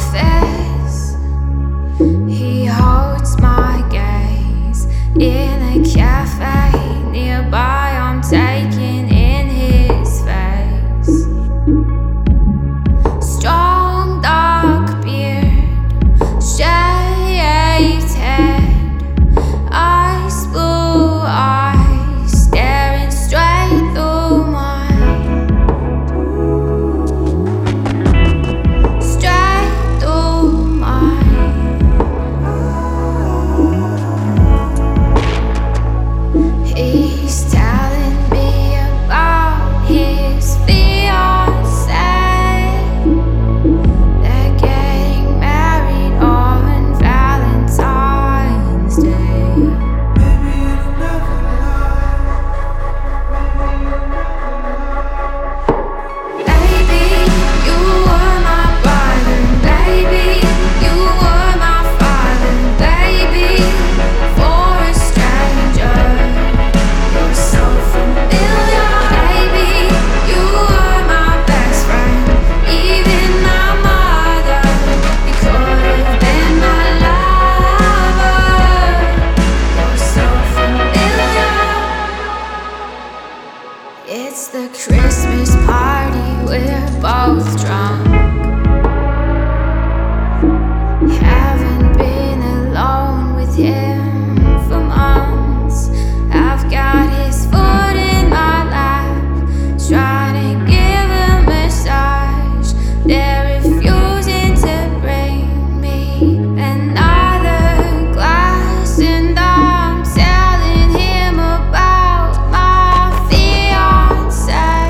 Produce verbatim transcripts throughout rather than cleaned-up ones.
office. He holds my gaze in a cafe nearby. I'm taking in his face. Strong dark beard, shaved head, ice blue eyes staring straight through mine, straight through mine. He's telling me about his fiancée. They're getting married on Valentine's Day. Baby, it'll never lie. Baby, you were my brother. Baby, you were my father. Baby, for a stranger, you're so familiar. Baby, you were my best friend, even my mother. You could have been my lover. You're so familiar. It's the Christmas party, we're both drunk. Haven't been alone with him for months. I've got his foot in my lap, trying to give him a massage. They're refusing to bring me another glass, and I'm telling him about my fiancée.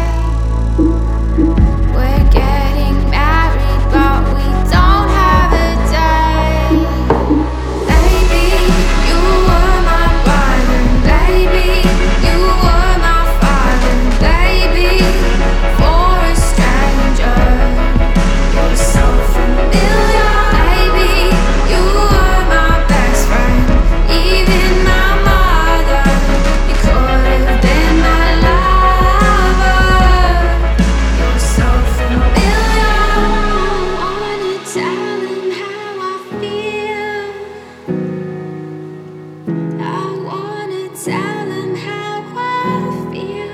We're getting married, but we don't have a date. Baby, you were my brother. Baby, you were my father. Baby, for a stranger, you're so familiar. Baby, you were my best friend, even my mother. You could have been my lover. You're so familiar. I wanna tell him how I feel. I wanna tell him how I feel.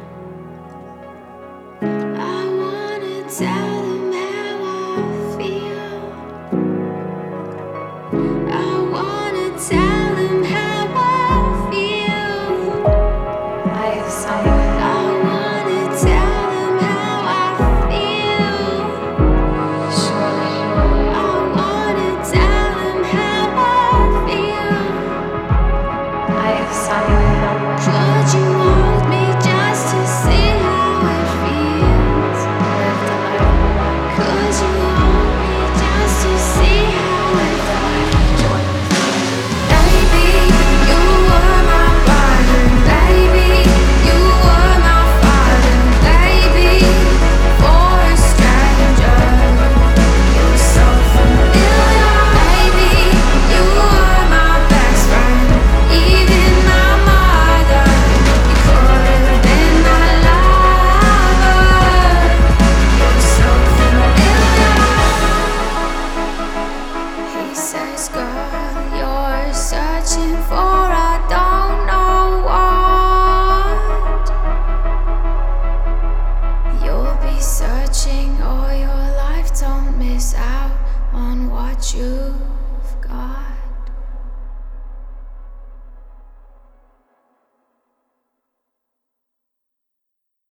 I wanna tell him how I feel. I wanna tell him how I feel. I have someone. I wanna tell him how I feel. Surely. I wanna tell him how I feel. I have someone. Could you hold me just to see how it feels? Live the life. Could you hold me just to see how it feels? Baby, you were my brother. Baby, you were my father. Baby, for a stranger, you're so familiar. Baby, you were my best friend, even my mother. You could have been my lover. You're so familiar. He says, girl, you're searching for I don't know what. You'll be searching all your life, don't miss out on what you've got.